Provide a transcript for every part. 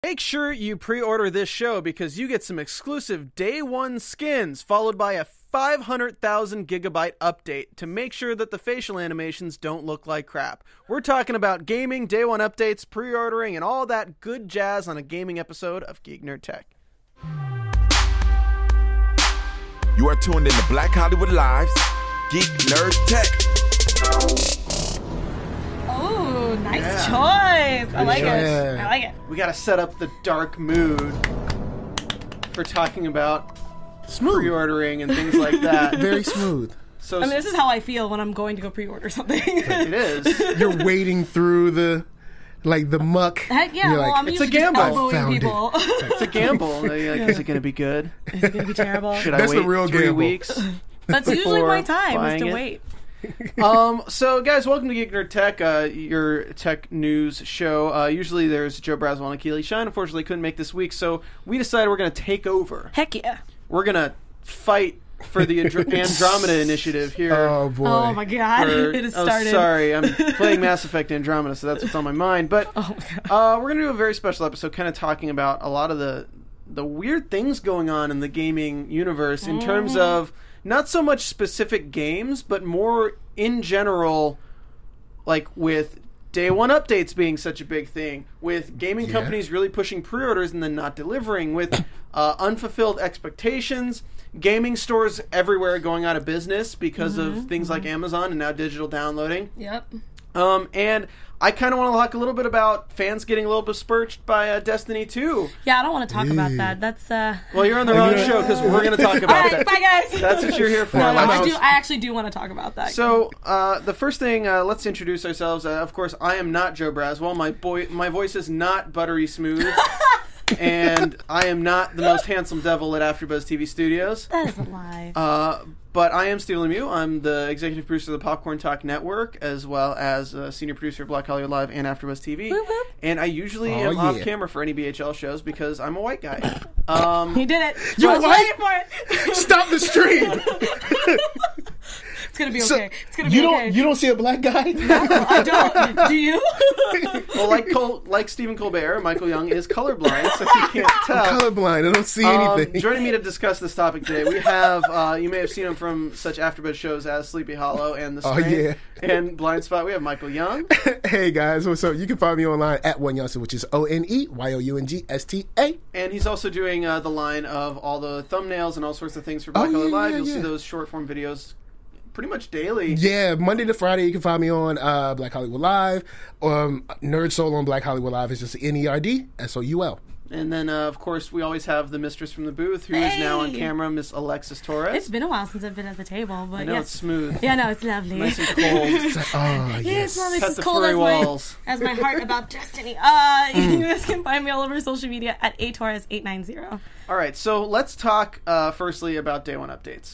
Make sure you pre-order this show because you get some exclusive day one skins followed by a 500,000 gigabyte update to make sure that the facial animations don't look like crap. We're talking about gaming, day one updates, pre-ordering, and all that good jazz on a gaming episode of Geek Nerd Tech. You are tuned in to Black Hollywood Live's Geek Nerd Tech. Oh, nice choice. I like it. I like it. We got to set up the dark mood for talking about pre-ordering and things like that. Very smooth. So I mean, this is how I feel when I'm going to go pre-order something. It is. You're wading through the muck. Heck yeah, You're well, like, I'm it's a usually just gamble. elbowing Found it. people. It's a gamble. Like, is it going to be good? Is it going to be terrible? Should That's I the wait real 3 gamble. weeks? That's usually my before time, is buying to it? wait. So guys, welcome to Geek Nerd Tech, your tech news show. Usually there's Joe Braswell and Keely Shine. Unfortunately, couldn't make this week, so we decided we're going to take over. Heck yeah. We're going to fight for the Andromeda Initiative here. oh boy. Oh my god, it has started. Sorry, I'm playing Mass Effect Andromeda, so that's what's on my mind. But Oh my god. we're going to do a very special episode kind of talking about a lot of the weird things going on in the gaming universe in terms of not so much specific games, but more in general, like with day one updates being such a big thing, with gaming companies really pushing pre-orders and then not delivering, with unfulfilled expectations, gaming stores everywhere going out of business because of things like Amazon and now digital downloading. Yep. And I kind of want to talk a little bit about fans getting a little besmirched by Destiny 2. Yeah, I don't want to talk about that. That's Well, you're on the wrong show because we're going to talk about Alright, that. bye guys. That's what you're here for. No, Let's- I actually do want to talk about that. So, the first thing, let's introduce ourselves. Of course, I am not Joe Braswell. My voice is not buttery smooth. And I am not the most handsome devil at AfterBuzz TV Studios. that is a lie. But I am Steve Lemieux. I'm the executive producer of the Popcorn Talk Network, as well as senior producer of Black Hollywood Live and AfterBuzz TV. Whoop, whoop. And I usually am off camera for any BHL shows because I'm a white guy. He did it. You're I was white? waiting for it. Stop the stream. It's gonna be So, okay. It's gonna be you okay. don't see a black guy? I don't. Do you? Well, like Stephen Colbert, Michael Young is colorblind, so he can't tell. Colorblind. I don't see anything. Joining me to discuss this topic today, we have, you may have seen him from such AfterBuzz shows as Sleepy Hollow and The Strain and Blind Spot. We have Michael Young. Hey guys, what's up? You can find me online at OneYoungsta, which is ONEYOUNGSTA. And he's also doing the line of all the thumbnails and all sorts of things for Black Hollywood Live. You'll see those short form videos pretty much daily. Yeah, Monday to Friday you can find me on Black Hollywood Live. Nerd Soul on Black Hollywood Live is just NERDSOUL. And then, of course, we always have the mistress from the booth, who is now on camera, Miss Alexis Torres. It's been a while since I've been at the table, but I know, yes. it's smooth. Yeah, no, it's lovely. Nice and cold. It's like, oh, Yes, well, it's Pet as the cold furry as walls. as my heart about Destiny. You guys can find me all over social media at atorres890. All right, so let's talk firstly about day one updates.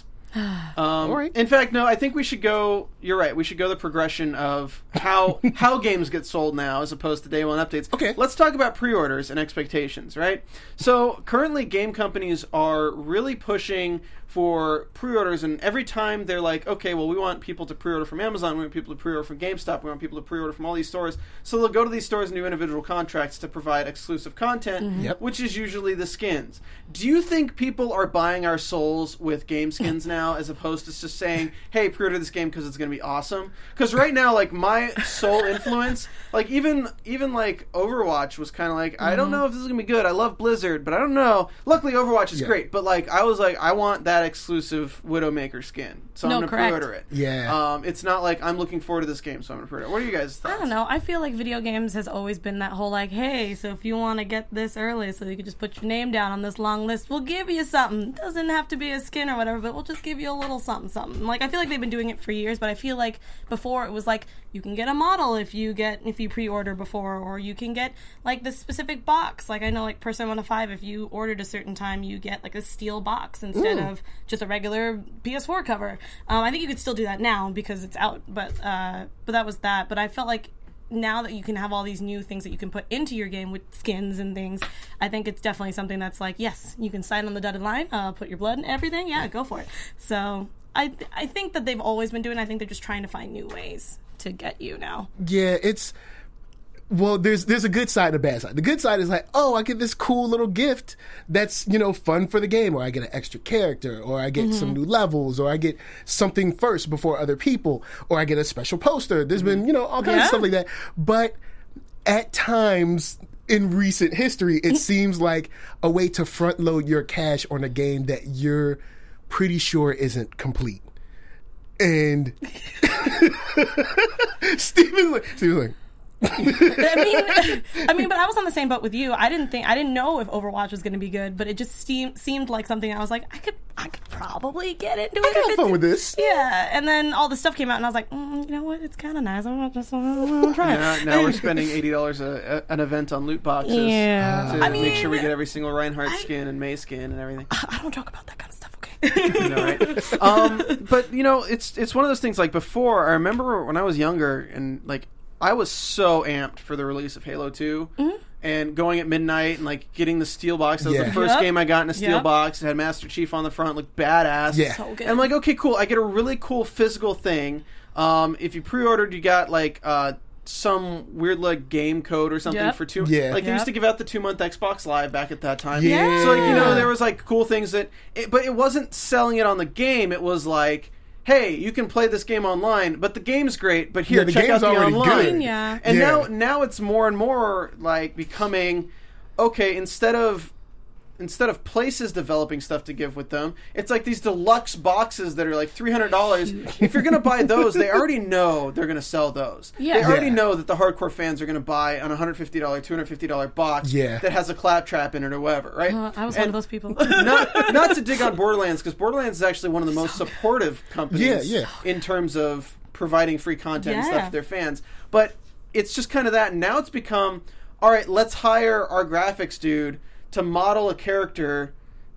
right. In fact, no, I think we should go. You're right. We should go the progression of how games get sold now, as opposed to day one updates. Okay. Let's talk about pre-orders and expectations. Right. So currently, game companies are really pushing for pre-orders, and every time they're like, okay, well, we want people to pre-order from Amazon, we want people to pre-order from GameStop, we want people to pre-order from all these stores. So they'll go to these stores and do individual contracts to provide exclusive content, Yep. which is usually the skins. Do you think people are buying our souls with game skins now, as opposed to just saying, hey, pre-order this game because it's going to be awesome? Because right now, like, my sole influence, like, even like, Overwatch was kind of like, I don't know if this is going to be good. I love Blizzard, but I don't know. Luckily, Overwatch is great, but, like, I was like, I want that exclusive Widowmaker skin, so I'm going to pre-order it. Yeah. It's not like I'm looking forward to this game, so I'm going to pre-order it. What are you guys' thoughts? I don't know. I feel like video games has always been that whole like, hey, so if you want to get this early so you can just put your name down on this long list, we'll give you something. Doesn't have to be a skin or whatever, but we'll just give you a little something. Like, I feel like they've been doing it for years, but I feel like before it was like, you can get a model if you pre-order before, or you can get like this specific box. Like, I know, like, Persona 5, if you ordered a certain time, you get like a steel box instead of just a regular PS4 cover. I think you could still do that now because it's out, but that was that. But I felt like now that you can have all these new things that you can put into your game with skins and things, I think it's definitely something that's like, yes, you can sign on the dotted line, put your blood and everything, yeah, go for it. So I think that they've always been doing it. I think they're just trying to find new ways to get you now. Yeah, it's Well, there's a good side and a bad side. The good side is like, oh, I get this cool little gift that's, fun for the game, or I get an extra character, or I get some new levels, or I get something first before other people, or I get a special poster. There's been, all kinds of stuff like that. But at times in recent history, it seems like a way to front load your cash on a game that you're pretty sure isn't complete. And Steven's like, I mean, but I was on the same boat with you. I didn't know if Overwatch was going to be good, but it just seemed like something I was like, I could probably get into it. I can have fun with this. Yeah, and then all the stuff came out, and I was like, you know what? It's kind of nice. I'm just gonna try it. Now we're spending $80 an event on loot boxes to make sure we get every single Reinhardt skin and Mei skin and everything. I don't joke about that kind of stuff. Okay. Right? But it's one of those things. Like before, I remember when I was younger and like. I was so amped for the release of Halo 2 and going at midnight and like getting the steel box. That was the first game I got in a steel box. It had Master Chief on the front, looked badass. Yeah. So good. And I'm like, okay, cool. I get a really cool physical thing. If you pre-ordered, you got like some weird like game code or something for 2. Yeah. Like they used to give out the 2-month Xbox Live back at that time. Yeah. So like there was like cool things but it wasn't selling it on the game. It was like, hey, you can play this game online, but the game's great, but here, check out the online. Good. Yeah. And now it's more and more like becoming, okay, instead of places developing stuff to give with them, it's like these deluxe boxes that are like $300. If you're going to buy those, they already know they're going to sell those. Yeah. They already know that the hardcore fans are going to buy an $150, $250 box that has a claptrap in it or whatever, right? I was one of those people. Not to dig on Borderlands, because Borderlands is actually one of the most supportive companies in terms of providing free content and stuff to their fans. But it's just kind of that. And now it's become, all right, let's hire our graphics dude to model a character,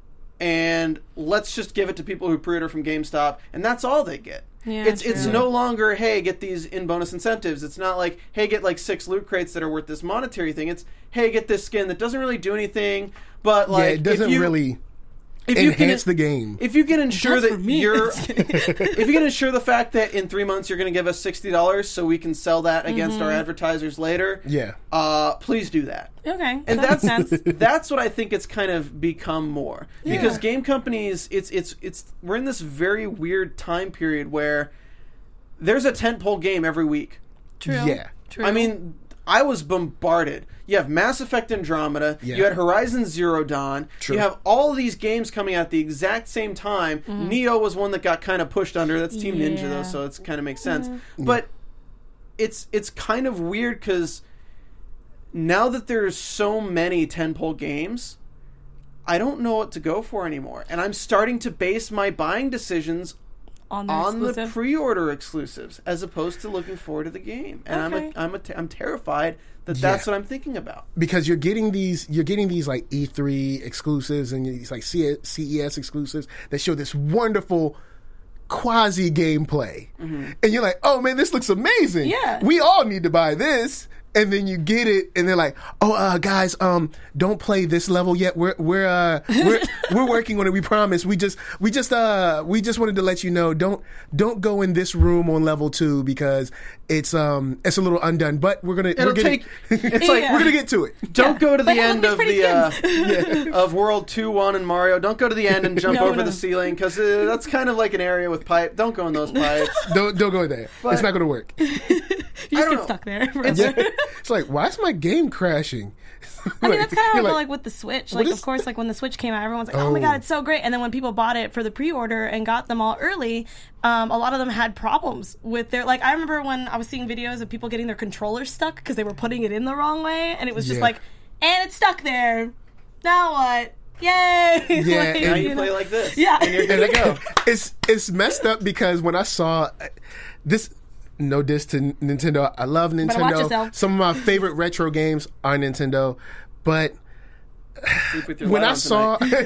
and let's just give it to people who pre-order from GameStop, and that's all they get. Yeah, it's no longer, hey, get these in-bonus incentives. It's not like, hey, get like 6 loot crates that are worth this monetary thing. It's, hey, get this skin that doesn't really do anything, but like... it doesn't really... enhance the game. If you can ensure that you're... if you can ensure the fact that in 3 months you're going to give us $60 so we can sell that against our advertisers later, please do that. Okay, and that makes sense. That's what I think it's kind of become more. Because game companies, it's we're in this very weird time period where there's a tentpole game every week. True. Yeah. True. I mean, I was bombarded. You have Mass Effect Andromeda. Yeah. You had Horizon Zero Dawn. True. You have all of these games coming out at the exact same time. Neo was one that got kind of pushed under. That's Team Ninja, though, so it kind of makes sense. But it's kind of weird because now that there's so many tentpole games, I don't know what to go for anymore. And I'm starting to base my buying decisions on the pre-order exclusives as opposed to looking forward to the game. And I'm terrified that that's what I'm thinking about. Because you're getting these like E3 exclusives and these like CES exclusives that show this wonderful quasi gameplay. And you're like, "Oh man, this looks amazing. Yeah. We all need to buy this." And then you get it, and they're like, "Oh, guys, don't play this level yet. We're working on it. We promise. We just wanted to let you know. Don't go in this room on level 2 because it's a little undone. But we're gonna We're gonna get to it. Don't go to the end of the of World 2-1 and Mario. Don't go to the end and jump over the ceiling because that's kind of like an area with pipe. Don't go in those pipes. Don't go there. It's not gonna work. You just get stuck there. It's like, why is my game crashing? I mean, that's kind of how I feel like with the Switch. Like, of course, like when the Switch came out, everyone's like, "Oh my god, it's so great!" And then when people bought it for the pre-order and got them all early, a lot of them had problems with their. Like, I remember when I was seeing videos of people getting their controllers stuck because they were putting it in the wrong way, and it was just like, and it's stuck there. Now what? Yay! Yeah, now you play like this. Yeah, and you're good to go. It's messed up because when I saw this. No diss to Nintendo. I love Nintendo. Watch yourself. Some of my favorite retro games are Nintendo, but when I saw, yeah,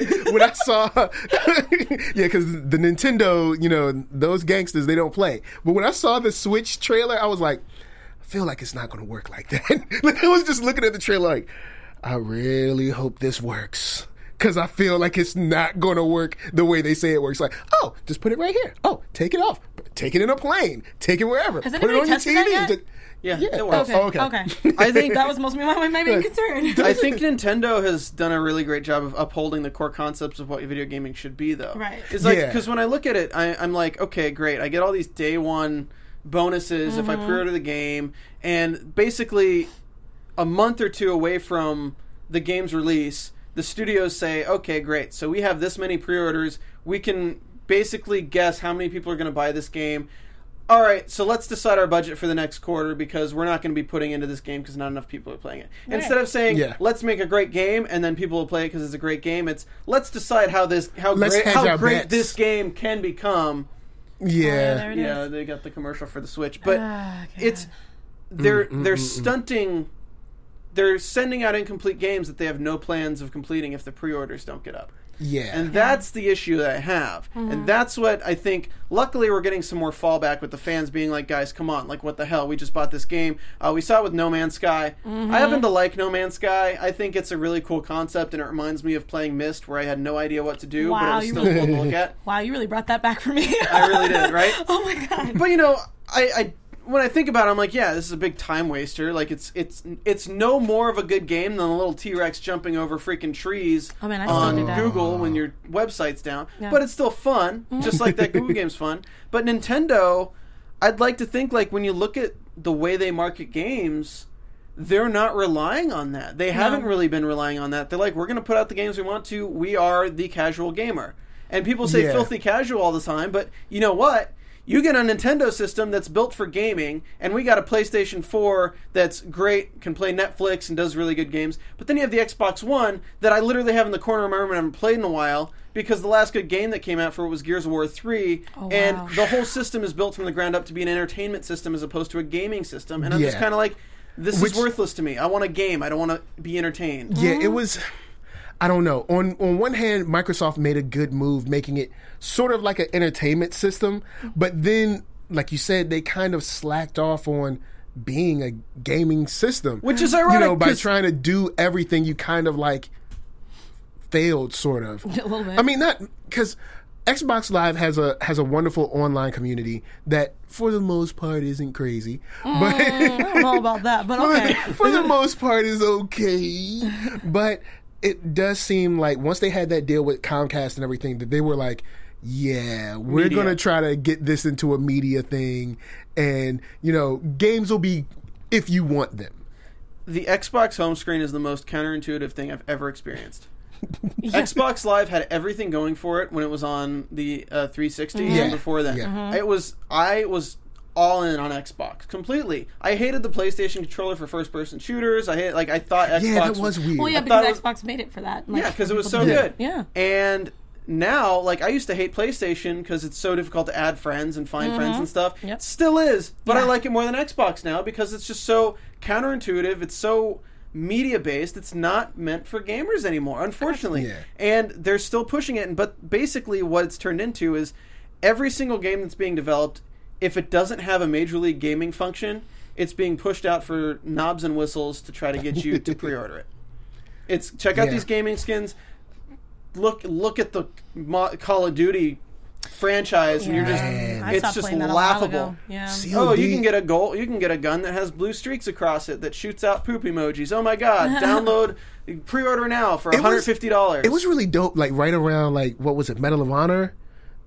because the Nintendo, those gangsters, they don't play. But when I saw the Switch trailer, I was like, I feel like it's not going to work like that. Like, I was just looking at the trailer like, I really hope this works. Because I feel like it's not going to work the way they say it works. Like, oh, just put it right here. Oh, take it off. Take it in a plane. Take it wherever. Has put it on your tested that TV. yet? Yeah, Yeah. it works. Oh, okay. I think That was mostly my main concern. I think Nintendo has done a really great job of upholding the core concepts of what video gaming should be, though. Right. It's like, Yeah. because when I look at it, I'm like, okay, great. I get all these day one bonuses if I pre-order the game, and basically a month or two away from the game's release, the studios say, okay, great. So we have this many pre-orders. We can basically guess how many people are going to buy this game. All right, so let's decide our budget for the next quarter because we're not going to be putting into this game because not enough people are playing it. Right. Instead of saying, Yeah. let's make a great game and then people will play it because it's a great game, it's let's decide how Let's great hedge our bets. this game can become. Yeah. There it Yeah, is. they got the commercial for the Switch, but God. it's they're stunting. They're sending out incomplete games that they have no plans of completing if the pre-orders don't get up. Yeah. And that's the issue that I have. And that's what I think, luckily we're getting some more fallback with the fans being like, guys, come on, like what the hell, we just bought this game. We saw it with No Man's Sky. I happen to like No Man's Sky. I think it's a really cool concept and it reminds me of playing Myst where I had no idea what to do, but it Wow, was you still really- cool to look at. Wow, you really brought that back for me. I really did, right? Oh my god. But I when I think about it, I'm like, yeah, this is a big time waster. Like it's no more of a good game than a little T-Rex jumping over freaking trees Oh, man, I still on do that. Google when your website's down. Yeah. But it's still fun, just like that Google game's fun. But Nintendo, I'd like to think like when you look at the way they market games, they're not relying on that. They haven't really been relying on that. They're like, we're going to put out the games we want to. We are the casual gamer. And people say Yeah. filthy casual all the time, but you know what? You get a Nintendo system that's built for gaming, and we got a PlayStation 4 that's great, can play Netflix, and does really good games. But then you have the Xbox One that I literally have in the corner of my room and haven't played in a while because the last good game that came out for it was Gears of War 3, Oh, and wow. the whole system is built from the ground up to be an entertainment system as opposed to a gaming system. And I'm just Yeah. kind of like, this Which- is worthless to me. I want a game. I don't want to be entertained. Yeah, it was. I don't know. On one hand, Microsoft made a good move, making it sort of like an entertainment system, but then, like you said, they kind of slacked off on being a gaming system, Which is ironic, by 'cause- trying to do everything. You kind of like failed, sort of. A little bit. I mean, not because Xbox Live has a wonderful online community that, for the most part, isn't crazy, but. I don't know about that, but okay. For the most part, is okay. But it does seem like once they had that deal with Comcast and everything, that they were like, yeah, we're Media. going to try to get this into a media thing. And, games will be if you want them. The Xbox home screen is the most counterintuitive thing I've ever experienced. Xbox Live had everything going for it when it was on the 360 Yeah. and before then. Yeah. I was all in on Xbox completely. I hated the PlayStation controller for first-person shooters. I thought Xbox Yeah, that was weird. Well, yeah, I thought because it Xbox made it for that. Like, Yeah, because it was people so do good. Yeah. And now, I used to hate PlayStation because it's so difficult to add friends and find friends and stuff. Yep. Still is, but I Yeah. like it more than Xbox now because it's just so counterintuitive. It's so media-based. It's not meant for gamers anymore, unfortunately. Yeah. And they're still pushing it. But basically what it's turned into is every single game that's being developed, if it doesn't have a Major League Gaming function, it's being pushed out for knobs and whistles to try to get you to pre-order it. It's check out Yeah. these gaming skins. Look at the Call of Duty franchise, and you're just I it's stopped just playing that a while laughable. ago. Yeah. Oh, you COD. can get you can get a gun that has blue streaks across it that shoots out poop emojis. Oh my god! Download, pre-order now for It was- $150. It was really dope, right around, what was it, Medal of Honor?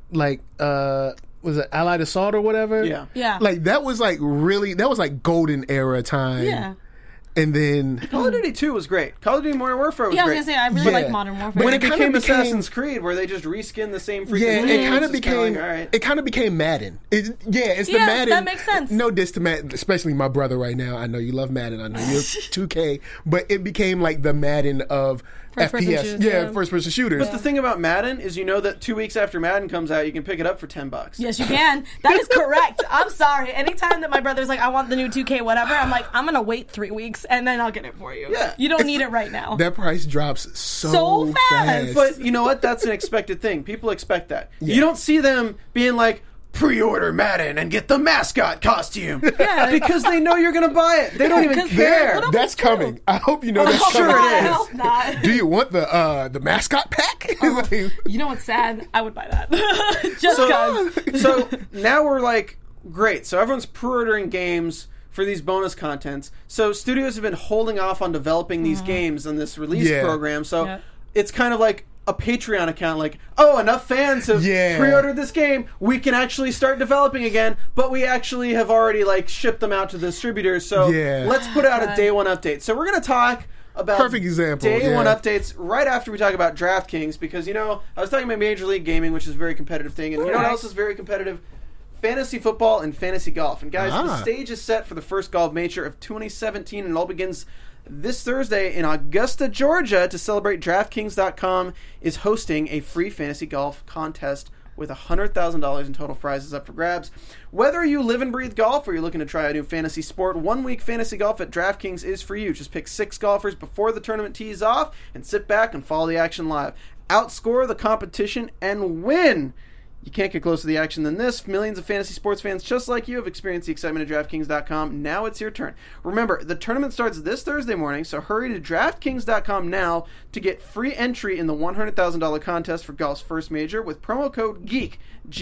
Was it Allied Assault or whatever? Yeah. Yeah. That was, that was, golden era time. Yeah. And then... Call of Duty 2 was great. Call of Duty Modern Warfare was Yeah, I was great. gonna say I really Yeah. like Modern Warfare. When it kinda became became- Assassin's Creed, where they just reskin the same freaking Yeah, games, it kind of it's kinda became. like, all right. It kind of became Madden. It's the Yeah, Madden. that makes sense. No diss to Madden, especially my brother right now. I know you love Madden. I know you're 2K, but it became like the Madden of First-person FPS. shooters, Yeah, yeah. first person shooters. But the thing about Madden is, that 2 weeks after Madden comes out, you can pick it up for $10. Yes, you can. That is correct. I'm sorry. Anytime that my brother's like, I want the new 2K, whatever, I'm like, I'm gonna wait 3 weeks and then I'll get it for you. Yeah. You don't need it right now. that price drops so So fast. fast. But you know what? That's an expected thing. People expect that. You don't see them being like, pre-order Madden and get the mascot costume. Yeah. Because they know you're going to buy it. They don't even 'cause care. what that's coming. I hope you know that's Oh, sure coming. it God, is. I hope not. Do you want the mascot pack? Like, You know what's sad? I would buy that. Just because. So now we're like, great. So everyone's pre-ordering games for these bonus contents. So studios have been holding off on developing these games in this release program. So it's kind of like a Patreon account, like, oh, enough fans have pre-ordered this game, we can actually start developing again, but we actually have already like shipped them out to the distributors, so let's put out a day one update. So we're going to talk about perfect example day one updates right after we talk about DraftKings, because, you know, I was talking about Major League Gaming, which is a very competitive thing, and you know what else is very competitive? Fantasy football and fantasy golf. And guys, the stage is set for the first Golf Major of 2017, and it all begins this Thursday in Augusta, Georgia. To celebrate, DraftKings.com is hosting a free fantasy golf contest with $100,000 in total prizes up for grabs. Whether you live and breathe golf or you're looking to try a new fantasy sport, 1 week fantasy golf at DraftKings is for you. Just pick 6 golfers before the tournament tees off and sit back and follow the action live. Outscore the competition and win. You can't get closer to the action than this. Millions of fantasy sports fans just like you have experienced the excitement at DraftKings.com. Now it's your turn. Remember, the tournament starts this Thursday morning, so hurry to DraftKings.com now to get free entry in the $100,000 contest for golf's first major with promo code GEEK,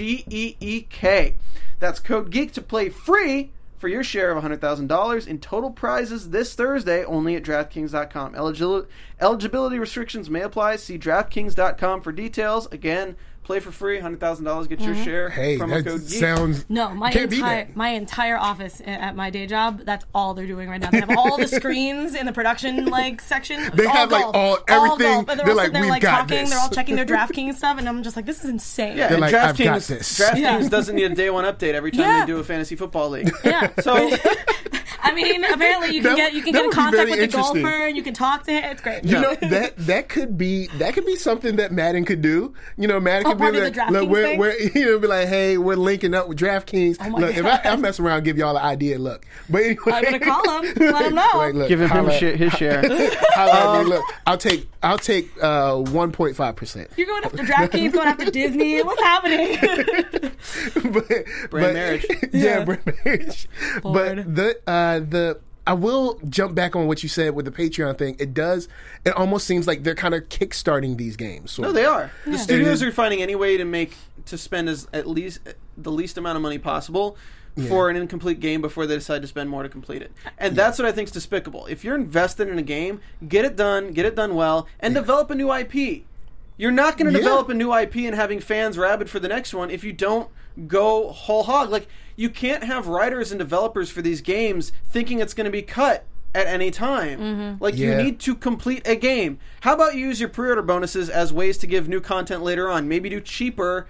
G-E-E-K. That's code GEEK to play free for your share of $100,000 in total prizes this Thursday only at DraftKings.com. Eligibility restrictions may apply. See DraftKings.com for details. Again, play for free, $100,000, get your share. Hey, promo that code GEEK. sounds... No, my entire office at my day job, that's all they're doing right now. They have all the screens in the production section. They have golf. everything. All golf. And they're all like, sitting there we've got talking. this. They're all checking their DraftKings stuff, and I'm just like, this is insane. Yeah, They're and like, I've got this. DraftKings doesn't need a day one update every time they do a fantasy football league. Yeah. So... I mean, apparently you can get in contact with the golfer and you can talk to him. It's great. You know, that could be something that Madden could do. You know, Madden could part be of like, the DraftKings look, thing? we're be like, hey, we're linking up with DraftKings. Oh my look, God. if I mess around, give y'all an idea. Look, but anyway, I'm gonna call him. Let him know. like, look, Give him holla- his share. holla at me. Look, I'll take 1.5%. You're going after DraftKings, going after Disney. What's happening? Brand marriage. Yeah, brand marriage. Lord. But the I will jump back on what you said with the Patreon thing. It almost seems like they're kind of kickstarting these games. No, they are. The studios are finding any way to spend at least the least amount of money possible for an incomplete game before they decide to spend more to complete it. And that's what I think is despicable. If you're invested in a game, get it done well, and develop a new IP. You're not going to develop a new IP and having fans rabid for the next one if you don't go whole hog. Like, you can't have writers and developers for these games thinking it's going to be cut at any time. Mm-hmm. Like, you need to complete a game. How about you use your pre-order bonuses as ways to give new content later on? Maybe do cheaper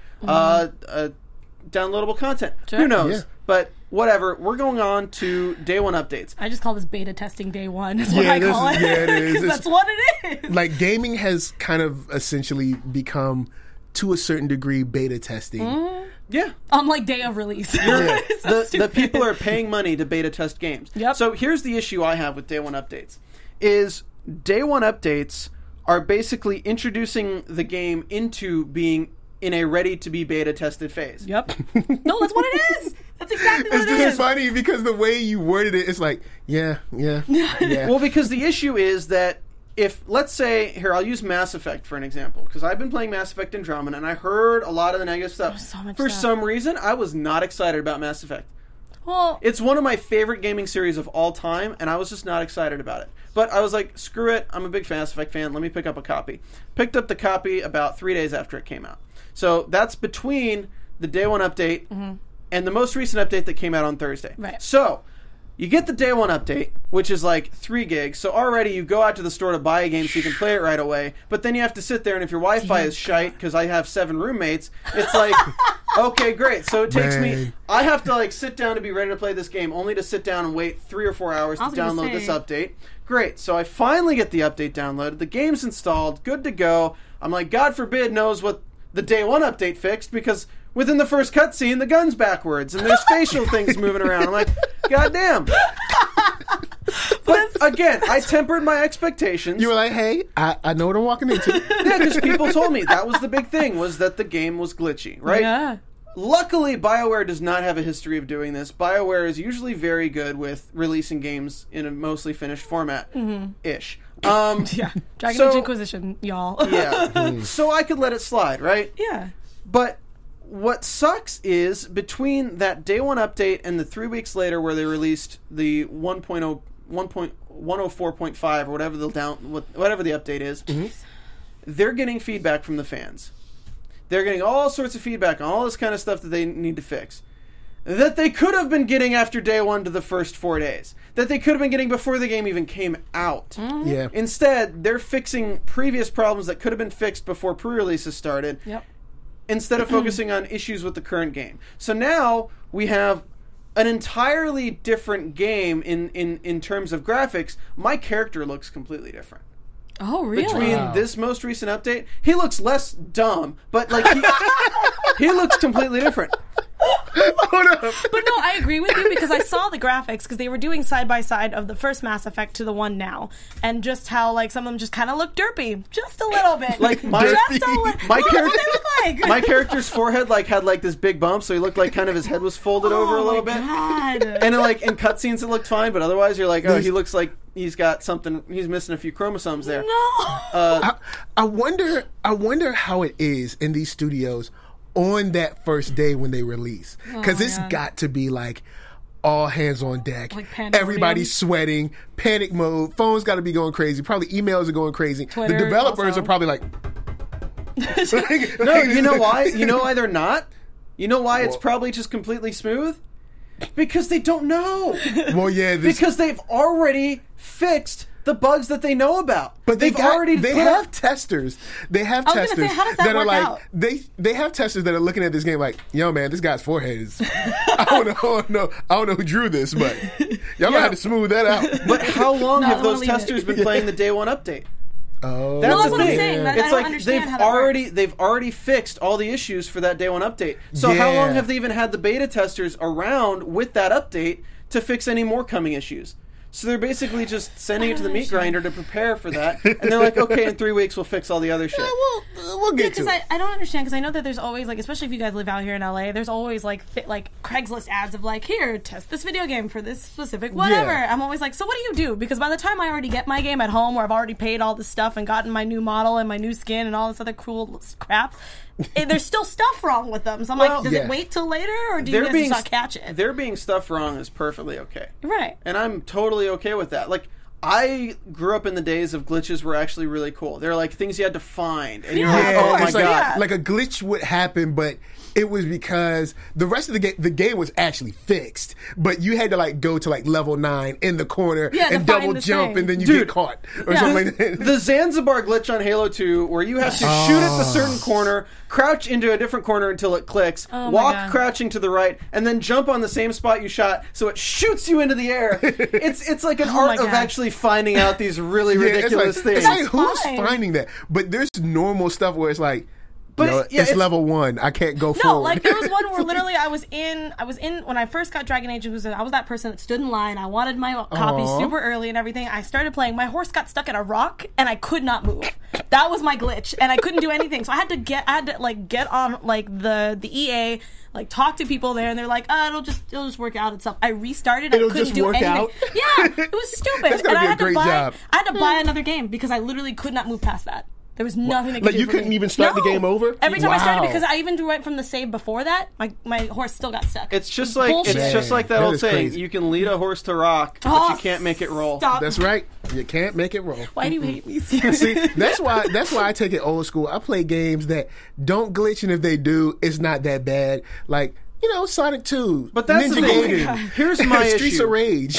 downloadable content. Sure. Who knows? Yeah. But whatever. We're going on to day one updates. I just call this beta testing day one. Is what I call it. Yeah, it is. 'Cause that's what it is. Like, gaming has kind of essentially become, to a certain degree, beta testing. Yeah. On like day of release. The people are paying money to beta test games. Yep. So here's the issue I have with day one updates. Is day one updates are basically introducing the game into being in a ready to be beta tested phase. Yep. No, that's what it is. That's exactly what It's it just is. funny because the way you worded it, it's like, yeah. Well, because the issue is that if, let's say, here, I'll use Mass Effect for an example, because I've been playing Mass Effect Andromeda, and I heard a lot of the negative stuff. so much For stuff. some reason, I was not excited about Mass Effect. Well, It's one of my favorite gaming series of all time, and I was just not excited about it. But I was like, screw it, I'm a big Mass Effect fan, let me pick up a copy. Picked up the copy about 3 days after it came out. So that's between the day one update and the most recent update that came out on Thursday. Right. So you get the day one update, which is like 3 gigs. So already you go out to the store to buy a game so you can play it right away. But then you have to sit there, and if your Wi-Fi is shite, because I have 7 roommates, it's like, okay, great. So it takes me, I have to like sit down to be ready to play this game, only to sit down and wait 3 or 4 hours to I was gonna download this say. update. Great. So I finally get the update downloaded. The game's installed, good to go. I'm like, God forbid knows what the day one update fixed, because within the first cutscene, the gun's backwards and there's facial things moving around. I'm like, God damn. But again, I tempered my expectations. You were like, hey, I know what I'm walking into. Yeah, because people told me that was the big thing, was that the game was glitchy, right? yeah. Luckily, BioWare does not have a history of doing this. BioWare is usually very good with releasing games in a mostly finished format. Ish. Yeah. Dragon So- Age Inquisition, y'all. Yeah. So I could let it slide, right? Yeah. But what sucks is between that day one update and the 3 weeks later where they released the 1.04.5 or whatever whatever the update is, they're getting feedback from the fans. They're getting all sorts of feedback on all this kind of stuff that they need to fix. That they could have been getting after day one to the first 4 days. That they could have been getting before the game even came out. Yeah. Instead, they're fixing previous problems that could have been fixed before pre-releases started. Yep. Instead of focusing on issues with the current game. So now we have an entirely different game in terms of graphics. My character looks completely different. Oh, really? Between this most recent update, he looks less dumb, but like he looks completely different. But no, I agree with you because I saw the graphics because they were doing side by side of the first Mass Effect to the one now, and just how like some of them just kind of look derpy, just a little bit. Like my character's forehead like had like this big bump, so he looked like kind of his head was folded over a little bit. And like in cutscenes it looked fine, but otherwise you're like, oh, he looks like he's got something. He's missing a few chromosomes there. No. I wonder how it is in these studios on that first day when they release, because it's got to be like all hands on deck, like everybody's sweating, panic mode, phones got to be going crazy, probably emails are going crazy, Twitter the developers also. are probably like no, you know why they're not, you know why it's probably just completely smooth, because they don't know. Well, yeah, because they've already fixed the bugs that they know about. But they have testers. They have testers say, how does that are work like out? they have testers that are looking at this game like, yo, man, this guy's forehead is. I don't know who drew this, but y'all gonna have to smooth that out. But how long have those testers been playing the day one update? Oh, that's what I'm saying. That, it's I don't like understand how that works. they've already fixed all the issues for that day one update. So how long have they even had the beta testers around with that update to fix any more coming issues? So they're basically just sending it to the meat grinder to prepare for that, and they're like, okay, in 3 weeks we'll fix all the other shit. We'll get to it. I don't understand, because I know that there's always, like, especially if you guys live out here in LA, there's always, like, Craigslist ads of, like, here, test this video game for this specific whatever. Yeah. I'm always like, so what do? Because by the time I already get my game at home, where I've already paid all this stuff and gotten my new model and my new skin and all this other cool crap, there's still stuff wrong with them. So I'm like, does it wait till later, or do you guys just not catch it? There being stuff wrong is perfectly okay. Right. And I'm totally okay with that. Like, I grew up in the days of glitches were actually really cool. They're like things you had to find. And you're like, oh my God. Like a glitch would happen, but it was because the rest of the game was actually fixed, but you had to like go to like level 9 in the corner and double jump, and then you get caught or something like that. The Zanzibar glitch on Halo 2, where you have to shoot at the certain corner, crouch into a different corner until it clicks, walk crouching to the right, and then jump on the same spot you shot, so it shoots you into the air. It's like an art of actually finding out these really ridiculous things. It's like, who's finding that? But there's normal stuff where it's like, but it's level 1. I can't go forward. No, like there was one where literally I was in when I first got Dragon Age. I was that person that stood in line. I wanted my copy super early and everything. I started playing. My horse got stuck in a rock and I could not move. That was my glitch, and I couldn't do anything. So I had to get on like the EA, like talk to people there, and they're like, it'll just work out itself. I restarted. I couldn't do anything. Out? Yeah, it was stupid. That's gonna be a great job. I had to buy another game because I literally could not move past that. There was nothing that could like do you for couldn't me. even start the game over. Every time I started, because I even went from the save before that, my horse still got stuck. It's just like that old saying: crazy. you can lead a horse to rock, but you can't make it roll. Stop. That's right. You can't make it roll. Why do you hate me? See, that's why I take it old school. I play games that don't glitch, and if they do, it's not that bad. Like, you know, Sonic 2, but that's Ninja the thing. Gaiden, Here's my Streets issue. of Rage.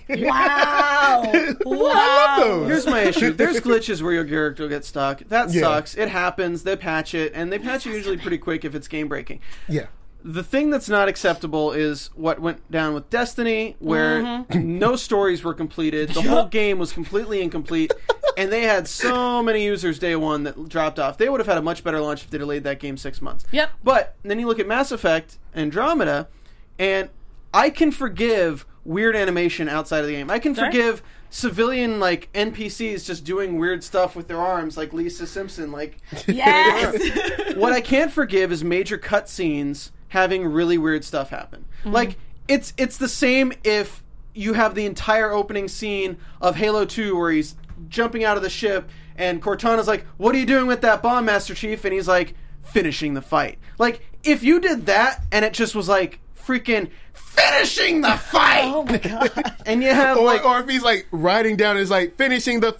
Wow. I love those. Here's my issue. There's glitches where your character will get stuck. That sucks. It happens. They patch it, and they patch it usually pretty quick if it's game breaking. Yeah. The thing that's not acceptable is what went down with Destiny, where no stories were completed. The whole game was completely incomplete, and they had so many users day one that dropped off. They would have had a much better launch if they delayed that game 6 months. Yep. But then you look at Mass Effect Andromeda, and I can forgive weird animation outside of the game. I can forgive civilian like NPCs just doing weird stuff with their arms, like Lisa Simpson. Like, yes. What I can't forgive is major cutscenes having really weird stuff happen. Like, it's the same if you have the entire opening scene of Halo 2 where he's jumping out of the ship and Cortana's like, what are you doing with that bomb, Master Chief? And he's like, finishing the fight. Like, if you did that and it just was like freaking finishing the fight. Oh my god. And you have or if he's like riding down, it's like finishing the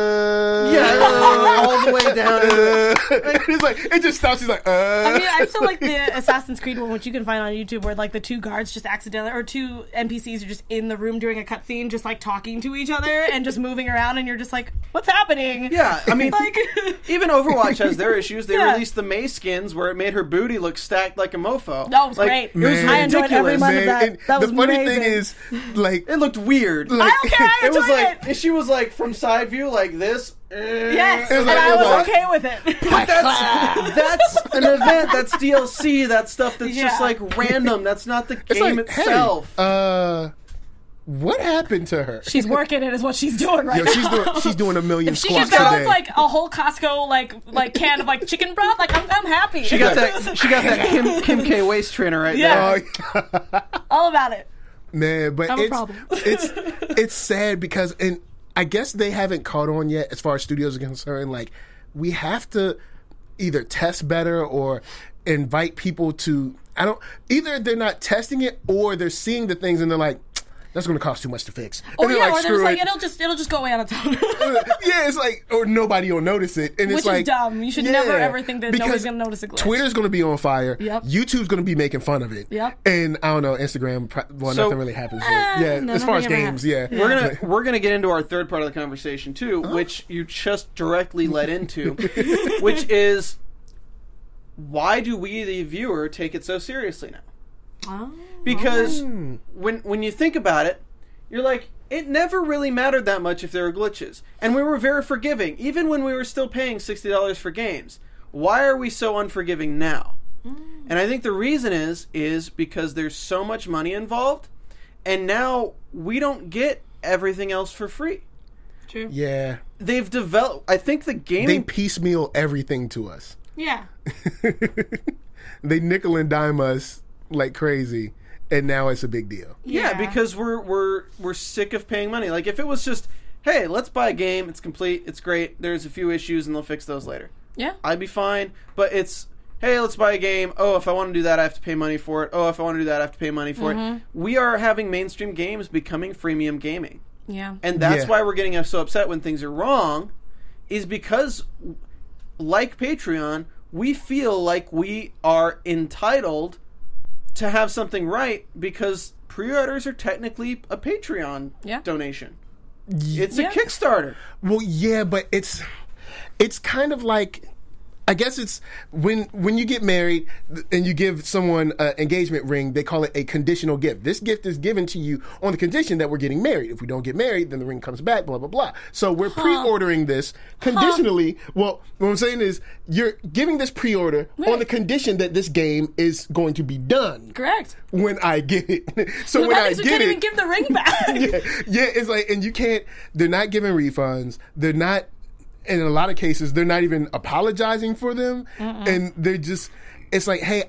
all the way down. It's like it just stops. He's like, I mean, I still like the Assassin's Creed one, which you can find on YouTube, where like the two guards just accidentally, or two NPCs are just in the room during a cutscene, just like talking to each other and just moving around, and you're just like, what's happening? Yeah, I mean, like even Overwatch has their issues. They Yeah. released the Mei skins where it made her booty look stacked like a mofo. That was Like, great. It was I enjoyed every ridiculous. moment of that. and That was the funny amazing. thing is, like, It looked weird. I don't care. I It was enjoyed like she was like from side view like this. Yes, It was and like- I it was was like- okay with it. That's an event. That's DLC. That's stuff that's just Yeah. like random. That's not the it's game like, itself. hey, what happened to her? She's working it, is what she's doing right Yo, now. she's doing a million If she squats just a got day. like a whole Costco like can of like chicken broth, like I'm happy. She got that. She got that Kim K waist trainer right Yeah. there. all about it. Man, but Have a it's problem. it's sad because, and I guess they haven't caught on yet as far as studios are concerned. Like, we have to either test better or invite people to. Either they're not testing it or they're seeing the things and they're like, that's going to cost too much to fix. Or And they're yeah, like, or they're screw just like it. it'll just go away on its own. Yeah, it's like, or nobody will notice it, and Which it's is like dumb. You should never ever think that nobody's because gonna notice a glitch. Twitter's going to be on fire. Yep. YouTube's going to be making fun of it. Yep. And I don't know, Instagram. Well, So- nothing really happens. Yeah, no, as far as nothing ever games, yeah. happens. We're gonna get into our third part of the conversation too, which you just directly led into, which is why do we, the viewer, take it so seriously now? Oh, Because when you think about it, you're like, it never really mattered that much if there were glitches, and we were very forgiving, even when we were still paying $60 for games. Why are we so unforgiving now? And I think the reason is because there's so much money involved, and now we don't get everything else for free. true. Yeah. They've developed. I think the They gaming. piecemeal everything to us. Yeah. They nickel and dime us like crazy, and now it's a big deal. Yeah, because we're sick of paying money. Like if it was just, hey, let's buy a game. It's complete. It's great. There's a few issues, and they'll fix those later. Yeah. I'd be fine. But it's, hey, let's buy a game. Oh, if I want to do that, I have to pay money for it. Oh, if I want to do that, I have to pay money for it. We are having mainstream games becoming freemium gaming. Yeah. And that's Yeah. why we're getting so upset when things are wrong, is because, like Patreon, we feel like we are entitled to have something right because pre-orders are technically a Patreon Yeah. donation. It's a Yeah. Kickstarter. Well, yeah, but it's kind of like, I guess it's when you get married and you give someone an engagement ring, they call it a conditional gift. This gift is given to you on the condition that we're getting married. If we don't get married, then the ring comes back, blah, blah, blah. So we're pre-ordering this conditionally. Well, what I'm saying is you're giving this pre-order on the condition that this game is going to be done Correct. when I get it. So when that I means we get can't it, even give the ring back. yeah, it's like, and you can't, they're not giving refunds. They're not, in a lot of cases, they're not even apologizing for them. And they're just, it's like, hey,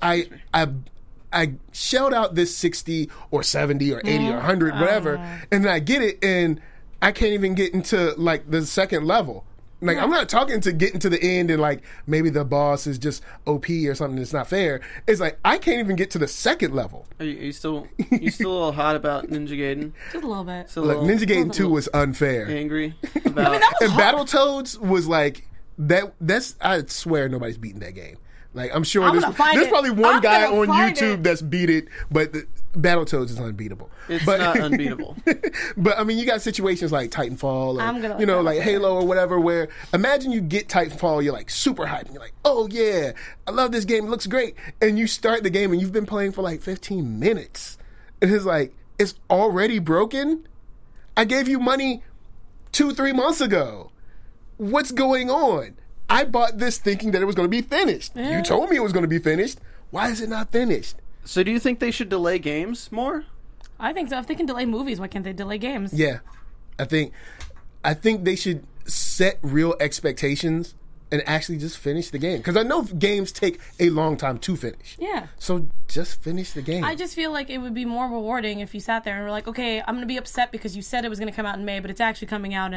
I shelled out this 60 or 70 or 80 or 100, whatever, and then I get it, and I can't even get into, like, the second level. Like, I'm not talking to getting to the end and, like, maybe the boss is just OP or something that's not fair. It's like, I can't even get to the second level. Are you still a little hot about Ninja Gaiden? Just a little bit. Still a Like, little Ninja Gaiden 2 was unfair. angry about And Battletoads was like that's I swear nobody's beating that game. Like I'm sure I'm there's gonna find it. probably one I'm guy gonna on find YouTube it. that's beat it, but Battletoads is unbeatable. It's but, not unbeatable. But I mean, you got situations like Titanfall, I'm or, gonna you know, look like that up. Halo or whatever. Where imagine you get Titanfall, you're like super hyped, and you're like, oh yeah, I love this game, it looks great, and you start the game and you've been playing for like 15 minutes, and it's like it's already broken. I gave you money 2-3 months ago. What's going on? I bought this thinking that it was going to be finished. You told me it was going to be finished. Why is it not finished? So do you think they should delay games more? I think so. If they can delay movies, why can't they delay games? Yeah, I think they should set real expectations and actually just finish the game, because I know games take a long time to finish. Yeah. So just finish the game. I just feel like it would be more rewarding if you sat there and were like, okay, I'm going to be upset because you said it was going to come out in May, but it's actually coming out in like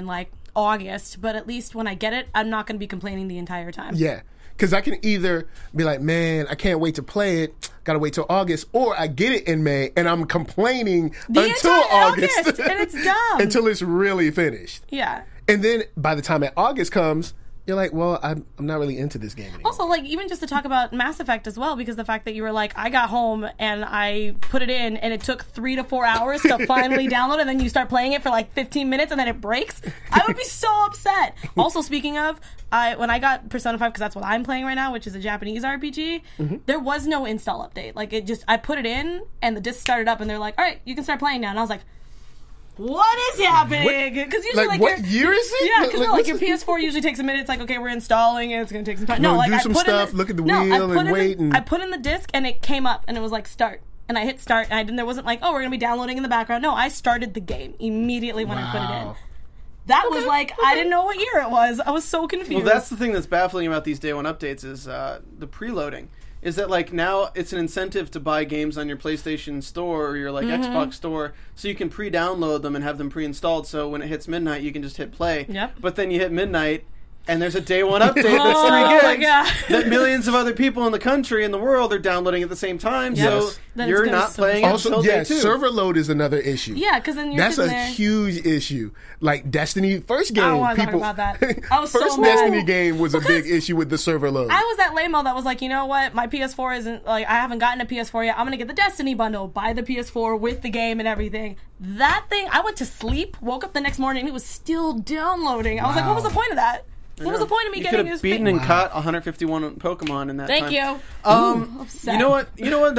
August, but at least when I get it, I'm not going to be complaining the entire time. Yeah. Because I can either be like, man, I can't wait to play it. Got to wait till August. Or I get it in May and I'm complaining until August. And it's dumb. Until it's really finished. Yeah. And then by the time that August comes, you're like, well, I'm not really into this game anymore. Also, like, even just to talk about Mass Effect as well, because the fact that you were like, I got home and I put it in and it took 3 to 4 hours to finally download it, and then you start playing it for like 15 minutes and then it breaks, I would be so upset. Also, speaking of, when I got Persona 5, because that's what I'm playing right now, which is a Japanese RPG, there was no install update. Like, I put it in and the disc started up and they're like, all right, you can start playing now. And I was like, what is happening? Because usually, like what year is it? Yeah, because like your PS4 usually takes a minute. It's like, okay, we're installing it. It's going to take some time. No, like do I some put stuff, in the, look at the wheel and wait. I put in the disc and it came up and it was like start. And I hit start and there wasn't like, oh, we're going to be downloading in the background. No, I started the game immediately when I put it in. That was like, I didn't know what year it was. I was so confused. Well, that's the thing that's baffling about these day one updates is the preloading. Is that like now it's an incentive to buy games on your PlayStation Store or your like Xbox Store, so you can pre-download them and have them pre-installed. So when it hits midnight, you can just hit play. Yep. But then you hit midnight, and there's a day one update that's 3 gigs that millions of other people in the country and the world are downloading at the same time. Yes. So Then you're it's gonna not so playing slow. it Also, until yeah, day 2. server load is another issue. Yeah, because then you're That's a sitting there. huge issue. Like Destiny, first game, I don't want to talk people. about that. I was first so mad. Destiny game was a big issue with the server load. I was that lame-o that was like, you know what? My PS4 isn't, like, I haven't gotten a PS4 yet. I'm going to get the Destiny bundle, buy the PS4 with the game and everything. That thing, I went to sleep, woke up the next morning, and it was still downloading. I was like, what was the point of that? What was the point of me You getting could have this beaten thing? and caught 151 Pokemon in that Thank time. you. Upset. You know what?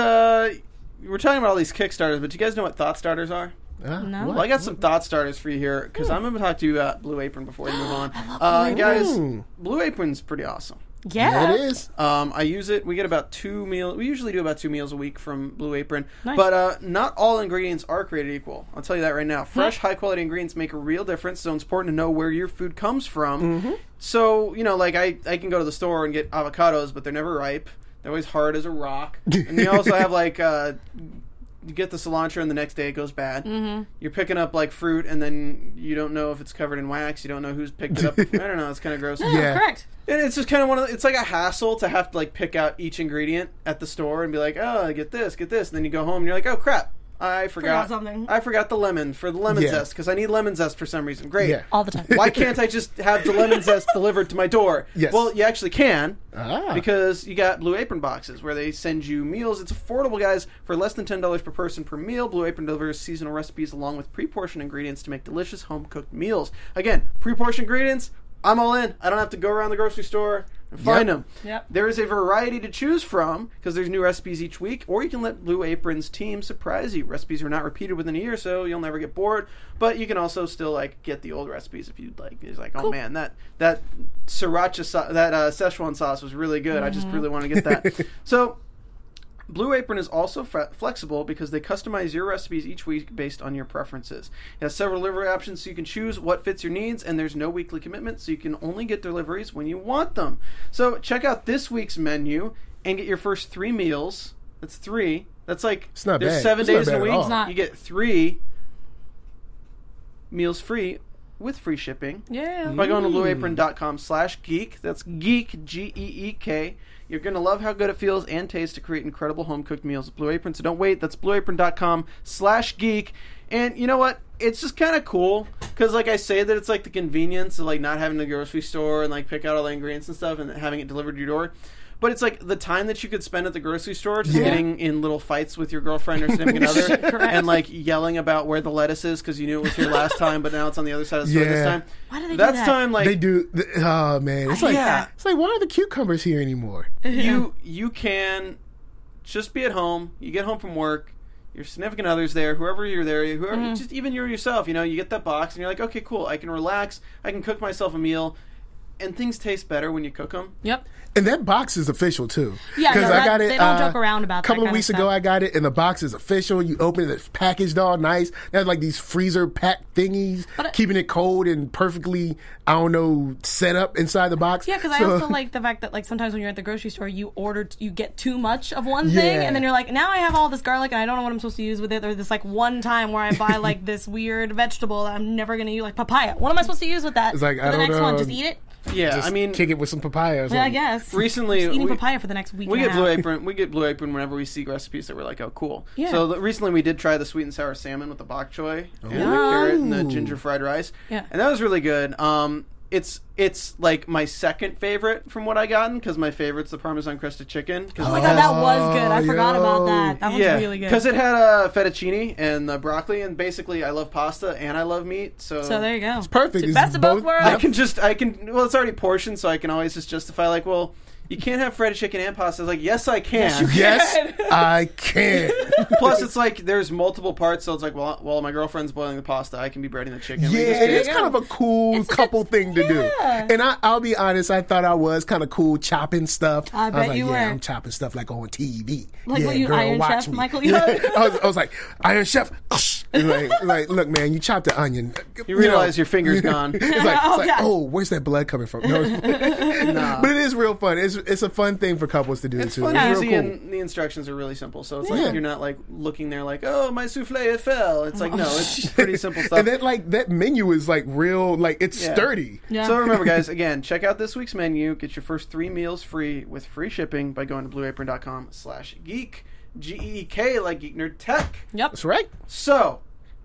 We're talking about all these Kickstarters, but do you guys know what Thought Starters are? No. Well, I got some Thought Starters for you here, because I'm going to talk to you about Blue Apron before we move on. Guys, Blue Apron's pretty awesome. Yeah. It is. I use it. We get about 2 meals. We usually do about 2 meals a week from Blue Apron. Nice. But not all ingredients are created equal. I'll tell you that right now. Fresh, high-quality ingredients make a real difference, so it's important to know where your food comes from. So, you know, like I can go to the store and get avocados, but they're never ripe. They're always hard as a rock. And you also have, like... you get the cilantro and the next day it goes bad. You're picking up like fruit and then you don't know if it's covered in wax. You don't know who's picked it up. I don't know. It's kind of gross. Yeah. Correct. And it's just kind of it's like a hassle to have to like pick out each ingredient at the store and be like, oh, get this. And then you go home and you're like, oh crap. I forgot something. I forgot the lemon for the lemon zest because I need lemon zest for some reason. Great. Yeah. All the time. Why can't I just have the lemon zest delivered to my door? Yes. Well, you actually can. Ah. Because you got Blue Apron boxes where they send you meals. It's affordable, guys. For less than $10 per person per meal, Blue Apron delivers seasonal recipes along with pre-portioned ingredients to make delicious home-cooked meals. Again, pre-portioned ingredients, I'm all in. I don't have to go around the grocery store and find them. Yep. There is a variety to choose from because there's new recipes each week, or you can let Blue Apron's team surprise you. Recipes are not repeated within a year, so you'll never get bored. But you can also still like get the old recipes if you'd like. It's like, oh man, that sriracha Szechuan sauce was really good. I just really want to get that. So Blue Apron is also flexible because they customize your recipes each week based on your preferences. It has several delivery options so you can choose what fits your needs, and there's no weekly commitment, so you can only get deliveries when you want them. So check out this week's menu and get your first 3 meals. That's 3. That's like, It's not there's bad. 7 It's not days in a bad at week. all. It's not. You get 3 meals free with free shipping. Yeah. By going to blueapron.com/geek. That's geek, G-E-E-K. You're going to love how good it feels and tastes to create incredible home-cooked meals with Blue Apron. So don't wait. That's blueapron.com/geek. And you know what? It's just kind of cool because, like I say, that it's like the convenience of like not having to go to the grocery store and like pick out all the ingredients and stuff and having it delivered to your door. But it's like the time that you could spend at the grocery store just getting in little fights with your girlfriend or significant other and like yelling about where the lettuce is because you knew it was here last time, but now it's on the other side of the store this time. Why do they do That's that? time like They do. Oh man, it's like Yeah. it's like why are the cucumbers here anymore? you can just be at home. You get home from work. Your significant other's there. Whoever you're there, whoever, just even you yourself. You know, you get that box and you're like, okay, cool. I can relax. I can cook myself a meal. and things taste better when you cook them. Yep. And that box is official too. Yeah, no, I got it. they don't joke around about that. A couple of kind weeks of ago, stuff. I got it, and the box is official. You open it, it's packaged all nice. They have like these freezer pack thingies, keeping it cold and perfectly, I don't know, set up inside the box. Yeah, because I also like the fact that like sometimes when you're at the grocery store, you get too much of one thing, and then you're like, now I have all this garlic, and I don't know what I'm supposed to use with it. Or this like one time where I buy like this weird vegetable that I'm never gonna use, like papaya. What am I supposed to use with that? It's like, for I the don't next know. one, just eat it. Yeah, Just I mean, kick it with some papaya or something. Yeah, I guess. recently just eating we- papaya for the next week. we and get a Blue half. Apron. We get Blue Apron whenever we see recipes that we're like, oh, cool. Yeah. So recently we did try the sweet and sour salmon with the bok choy and the carrot and the ginger fried rice. Yeah. And that was really good. It's like my second favorite from what I gotten because my favorite's the Parmesan crusted chicken. Oh my god, that was good. I forgot about that. That was really good. because it had fettuccine and the broccoli, and basically I love pasta and I love meat. So there you go. It's perfect. It's Best of both worlds. I can. Well, it's already portioned, so I can always just justify like, well, you can't have fried chicken and pasta. It's like, yes, I can. Yes, I can. Plus, it's like there's multiple parts, so it's like, well, while my girlfriend's boiling the pasta, I can be breading the chicken. We Yeah, just get- it's kind of a cool couple thing to do. And I'll be honest, I thought I was kind of cool chopping stuff. I was bet like, you yeah, were. I'm chopping stuff like on TV. Like yeah, what you girl, Iron watch Chef, me. Michael? Yeah. I was like, Iron Chef. And like, look, man, you chopped the onion. You realize your finger's gone. It's like, God. oh, where's that blood coming from? No, but it is real fun. It's a fun thing for couples to do It's too. fun, It's real easy, cool. and the instructions are really simple. So it's Yeah. like you're not like looking there like, oh, my souffle it fell. It's like, no, it's pretty simple stuff. And that menu is like real, like it's Yeah. sturdy. Yeah. So remember, guys, again, check out this week's menu. Get your first 3 meals free with free shipping by going to blueapron.com/geek. GEEK, like Geek Nerd Tech. Yep. That's right. So,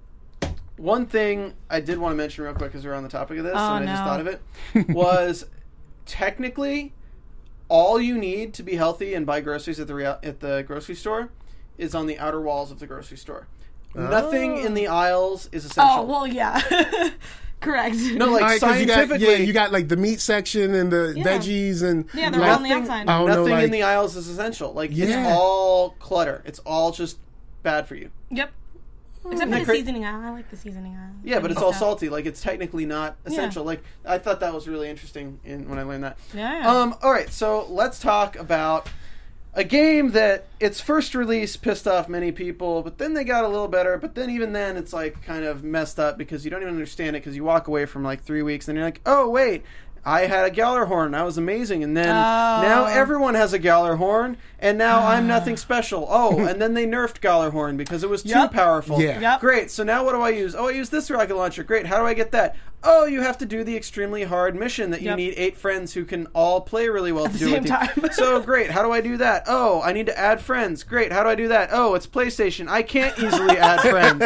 one thing I did want to mention real quick because we're on the topic of this, Oh, and I just no. thought of it, was technically all you need to be healthy and buy groceries at the grocery store is on the outer walls of the grocery store. Nothing in the aisles is essential. Oh well, yeah. Correct. No, like All right, 'cause scientifically, you got like the meat section and the Yeah. veggies and Yeah, they're like, all on the outside. I don't know, nothing like- in the aisles is essential. Like it's Yeah. all clutter. It's all just bad for you. Yep. Except for that the great? seasoning aisle. I like the seasoning aisle. Yeah, but it's Good all stuff. salty. Like it's technically not essential. Like I thought that was really interesting when I learned that. Yeah. All right, so let's talk about a game that its first release pissed off many people, but then they got a little better. But then even then, it's like kind of messed up because you don't even understand it because you walk away from like 3 weeks and you're like, oh wait, I had a Gjallarhorn, that was amazing, and then now everyone has a Gjallarhorn, and now I'm nothing special. Oh, and then they nerfed Gjallarhorn because it was too Yep. powerful. Yeah. Yep. Great. So now what do I use? Oh, I use this rocket launcher. Great. How do I get that? Oh, you have to do the extremely hard mission that you Yep. need 8 friends who can all play really well to the do same with time. you. So great. How do I do that? Oh, I need to add friends. Great. How do I do that? Oh, it's PlayStation. I can't easily add friends.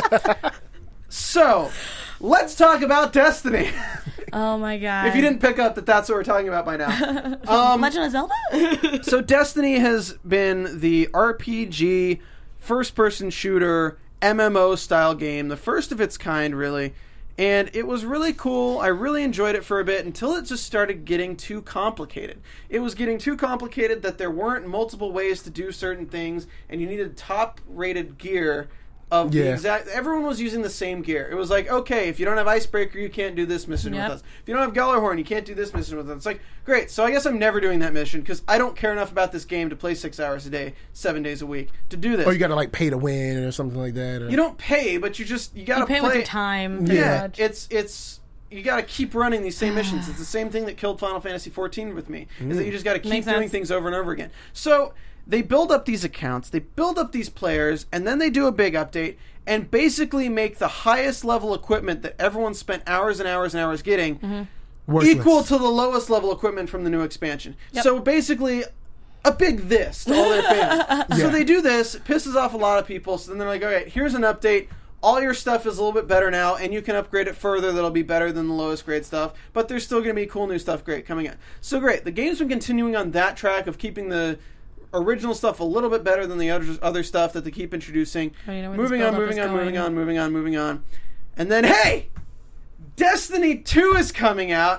So, let's talk about Destiny. Oh my god. If you didn't pick up that that's what we're talking about by now. Legend of Zelda? So Destiny has been the RPG first-person shooter MMO style game, the first of its kind, really. And it was really cool. I really enjoyed it for a bit until it just started getting too complicated. It was getting too complicated that there weren't multiple ways to do certain things, and you needed top-rated gear of the Yeah. exact... Everyone was using the same gear. It was like, okay, if you don't have Icebreaker, you can't do this mission Yep. with us. If you don't have Gjallarhorn, you can't do this mission with us. It's like, great, so I guess I'm never doing that mission because I don't care enough about this game to play 6 hours a day, 7 days a week to do this. Or you got to like pay to win or something like that. Or... You don't pay, but you gotta You pay play. with your time. pretty Yeah, much. it's you gotta keep running these same missions. It's the same thing that killed Final Fantasy XIV with me. Is that you just gotta keep Makes doing sense. things over and over again. So they build up these accounts, they build up these players, and then they do a big update and basically make the highest level equipment that everyone spent hours and hours and hours getting Worthless. equal to the lowest level equipment from the new expansion. Yep. So basically, a big this to all their fans. So they do this, it pisses off a lot of people, so then they're like, alright, here's an update. All your stuff is a little bit better now, and you can upgrade it further that'll be better than the lowest grade stuff, but there's still going to be cool new stuff coming in. So great. The game's been continuing on that track of keeping the original stuff a little bit better than the other stuff that they keep introducing. Oh, you know where moving this on, build-up is moving on. And then, hey! Destiny 2 is coming out,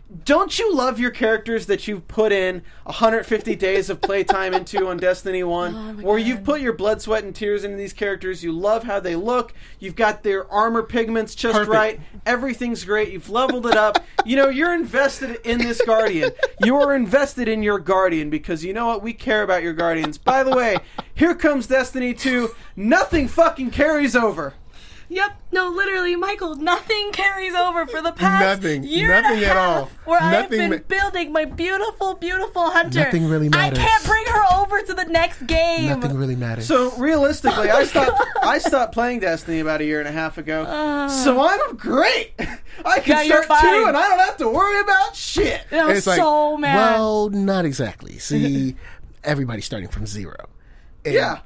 don't you love your characters that you've put in 150 days of playtime into on Destiny 1? Where you've put your blood, sweat, and tears into these characters. You love how they look. You've got their armor pigments just right. Everything's great. You've leveled it up. You're invested in this Guardian. You're invested in your Guardian because you know what? We care about your Guardians. By the way, here comes Destiny 2. Nothing fucking carries over. Yep. No, literally, Michael, nothing carries over for the past year and a half at all. Where I've been building my beautiful, beautiful Hunter. Nothing really matters. I can't bring her over to the next game. Nothing really matters. So realistically, I stopped playing Destiny about a year and a half ago. So I'm great. I can start 2 and I don't have to worry about shit. And I was so mad. Well, not exactly. See, everybody's starting from 0. And yeah.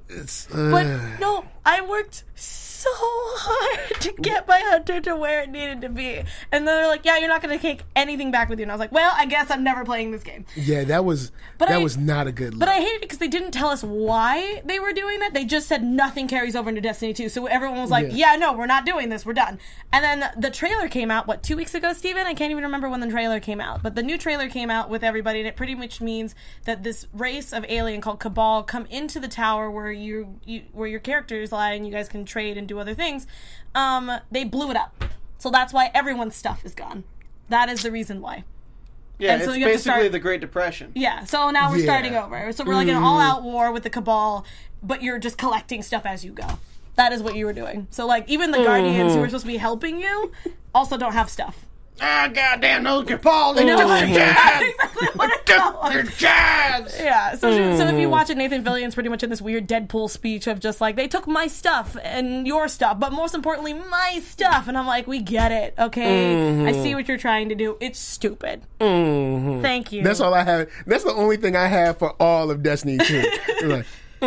But no, I worked so hard to get my Hunter to where it needed to be. And then they're like, yeah, you're not going to take anything back with you. And I was like, well, I guess I'm never playing this game. Yeah, that was not a good look. But I hate it because they didn't tell us why they were doing that. They just said nothing carries over into Destiny 2. So everyone was like, yeah, no, we're not doing this. We're done. And then the trailer came out, 2 weeks ago, Steven? I can't even remember when the trailer came out. But the new trailer came out with everybody, and it pretty much means that this race of alien called Cabal come into the tower where where your characters lie and you guys can trade and do other things. They blew it up. So that's why everyone's stuff is gone. That is the reason why. Yeah, and so it's you have basically the Great Depression. Yeah, so now we're starting over. So we're like in an all-out war with the Cabal, but you're just collecting stuff as you go. That is what you were doing. So, like, even the Guardians who were supposed to be helping you also don't have stuff. Ah, goddamn, those Cabal, they took their jabs! Exactly what it Took felt like. their jabs! Yeah, so if you watch it, Nathan Fillion's pretty much in this weird Deadpool speech of just like, they took my stuff and your stuff, but most importantly, my stuff. And I'm like, we get it, okay? I see what you're trying to do. It's stupid. Thank you. That's all I have. That's the only thing I have for all of Destiny 2. It's like,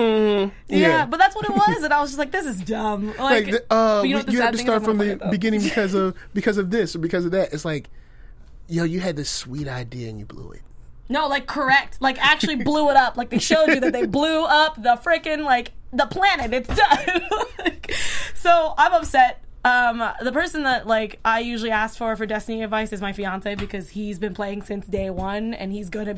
yeah, but that's what it was, and I was just like, this is dumb. Like, but you know had to start from the beginning because of this or because of that. It's like, yo, you had this sweet idea and you blew it. No, like, correct. Like, actually blew it up. Like, they showed you that they blew up the frickin', like, the planet. It's done. So, I'm upset. The person that, like, I usually ask for Destiny advice is my fiance because he's been playing since day one, and he's gonna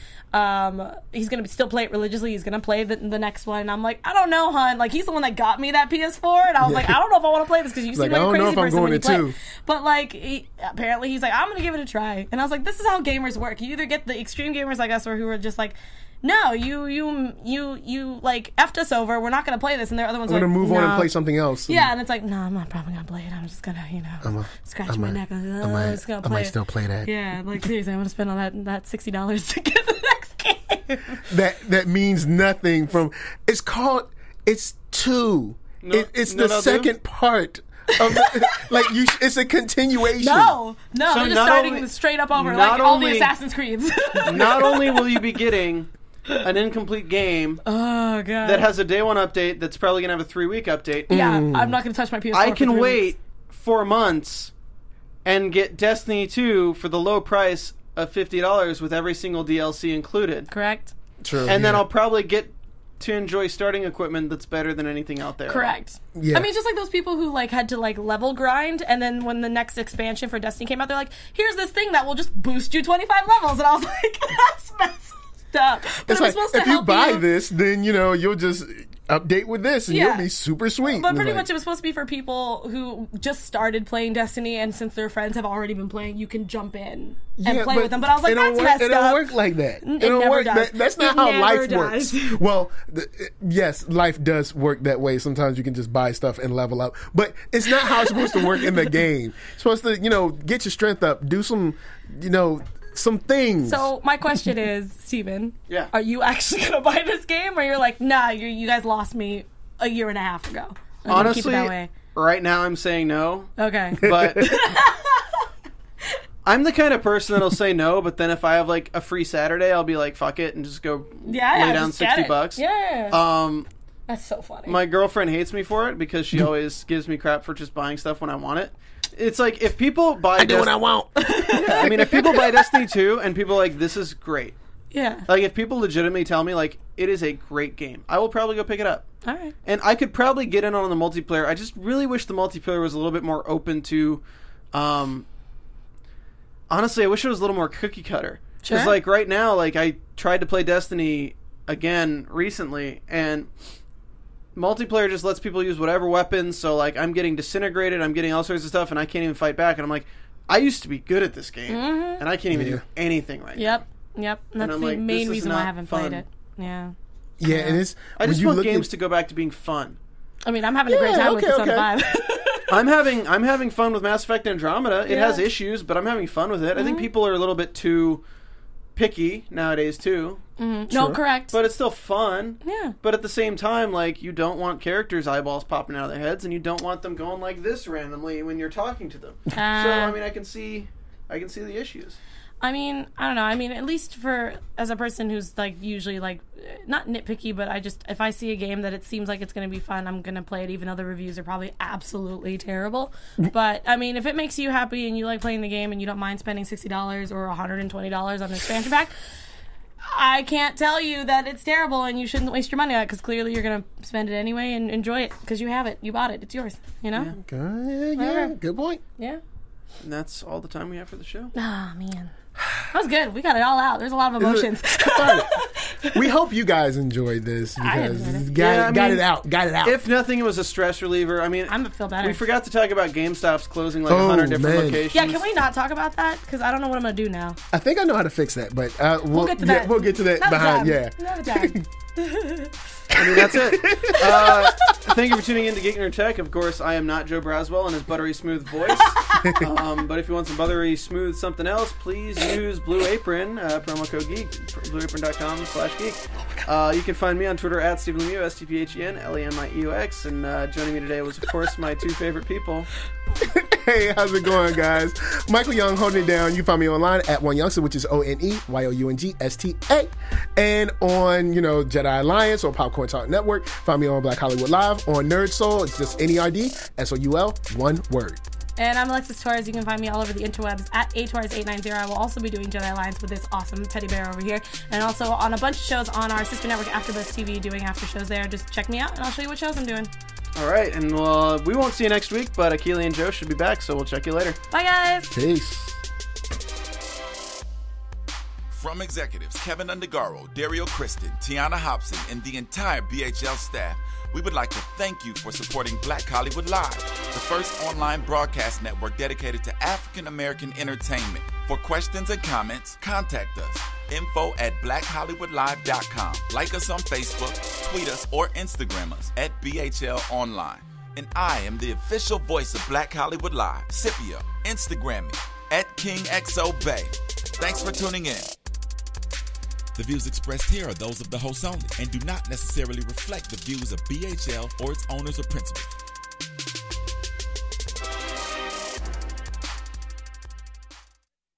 still play it religiously. He's gonna play the next one, and I'm like, I don't know, hon. Like, he's the one that got me that PS4, and I was like, I don't know if I want to play this because you seem like a crazy person when you play. But, like, apparently he's like, I'm gonna give it a try, and I was like, this is how gamers work. You either get the extreme gamers like us, or who are just like, no, you like effed us over. We're not gonna play this, and there are other ones. I'm gonna like, move on and play something else. Yeah, and it's like, no, I'm not probably gonna play it. I'm just gonna, scratch my neck. I'm just gonna play. I might still play that. Yeah, like seriously, I'm gonna spend all that $60 to get the next game. That means nothing. It's 2. It's the second part. It's a continuation. No, So they're just starting straight up over like all the Assassin's Creeds. Not only will you be getting an incomplete game that has a day 1 update that's probably going to have a 3-week update. Yeah, I'm not going to touch my PS4 I can for 3 wait weeks. 4 months and get Destiny 2 for the low price of $50 with every single DLC included. Correct? True. And then I'll probably get to enjoy starting equipment that's better than anything out there. Correct. Yeah. I mean, just like those people who like had to like level grind, and then when the next expansion for Destiny came out, they're like, here's this thing that will just boost you 25 levels. And I was like, that's messed up. But it's like, if you buy this, then, you'll just update with this and you'll be super sweet. But pretty much it was supposed to be for people who just started playing Destiny, and since their friends have already been playing, you can jump in and play with them. But I was like, that's messed up. It don't work like that. It don't work. That's not how life works. Well, yes, life does work that way. Sometimes you can just buy stuff and level up. But it's not how it's supposed to work in the game. It's supposed to, get your strength up, do some, some things. So my question is, Steven, Yeah. are you actually going to buy this game, or you're like, nah, you guys lost me a year and a half ago? I'm gonna Honestly, keep it that way. right now I'm saying no. Okay. But I'm the kind of person that'll say no, but then if I have like a free Saturday, I'll be like, fuck it, and just go lay down just get it. $60. Yeah. That's so funny. My girlfriend hates me for it because she always gives me crap for just buying stuff when I want it. It's like, if people buy... I do what I want. Yeah, I mean, if people buy Destiny 2 and people are like, this is great. Yeah. Like, if people legitimately tell me, like, it is a great game, I will probably go pick it up. All right. And I could probably get in on the multiplayer. I just really wish the multiplayer was a little bit more open to Honestly, I wish it was a little more cookie cutter. Because, Sure. like, right now, like, I tried to play Destiny again recently, and multiplayer just lets people use whatever weapons, so, like, I'm getting disintegrated, I'm getting all sorts of stuff, and I can't even fight back, and I'm like, I used to be good at this game, and I can't even do anything right now. Yep. And that's I'm the like, main this is reason why I not haven't fun. played it. Yeah. Yeah, and it's. I just when you want look games at- to go back to being fun. I mean, I'm having a great time with Persona 5. I'm having fun with Mass Effect Andromeda. It Yeah. has issues, but I'm having fun with it. I think people are a little bit too picky nowadays too. No, correct. But it's still fun. Yeah. But at the same time, like, you don't want characters' eyeballs popping out of their heads, and you don't want them going like this randomly when you're talking to them. So I mean, I can see the issues. I mean, I don't know. I mean, at least for as a person who's like usually like not nitpicky, but I just if I see a game that it seems like it's going to be fun, I'm going to play it, even though the reviews are probably absolutely terrible. But I mean, if it makes you happy and you like playing the game and you don't mind spending $60 or $120 on an expansion pack, I can't tell you that it's terrible and you shouldn't waste your money on it, because clearly you're going to spend it anyway and enjoy it because you have it, you bought it, it's yours. You know? Yeah, good point. Yeah. And that's all the time we have for the show. Ah, man. That was good. We got it all out. There's a lot of emotions. We hope you guys enjoyed this because enjoyed it. got it out. Got it out. If nothing, it was a stress reliever. I mean, I'm gonna feel better. we forgot to talk about GameStop's closing like Oh, 100 different man. locations. Yeah, can we not talk about that? Because I don't know what I'm gonna do now. I think I know how to fix that, but we'll get to that. We'll get to that Another behind. time. Yeah. Another time. I mean, that's it. Thank you for tuning in to Geek Nerd Tech. Of course, I am not Joe Braswell and his buttery smooth voice. But if you want some buttery smooth something else, please use Blue Apron, promo code GEEK, blueapron.com/geek. You can find me on Twitter at Stephen Lemieux, STPHEN, and joining me today was, of course, my two favorite people. Hey, how's it going, guys? Michael Young holding it down. You can find me online at OneYoungsta, which is OneYoungsta, and on Jedi Alliance or Popcorn Talk Network. Find me on Black Hollywood Live. On Nerd Soul, it's just NERD SOUL, one word. And I'm Alexis Torres. You can find me all over the interwebs at aTorres890. I will also be doing Jedi Alliance with this awesome teddy bear over here. And also on a bunch of shows on our sister network, AfterBuzz TV, doing after shows there. Just check me out and I'll show you what shows I'm doing. All right, and we won't see you next week, but Akili and Joe should be back, so we'll check you later. Bye, guys. Peace. From executives Kevin Undergaro, Dario Kristen, Tiana Hobson, and the entire BHL staff, we would like to thank you for supporting Black Hollywood Live, the first online broadcast network dedicated to African American entertainment. For questions and comments, contact us. info@blackhollywoodlive.com. Like us on Facebook, tweet us, or Instagram us at BHL Online. And I am the official voice of Black Hollywood Live, Scipio. Instagram me at KingXOBay. Thanks for tuning in. The views expressed here are those of the host only and do not necessarily reflect the views of BHL or its owners or principals.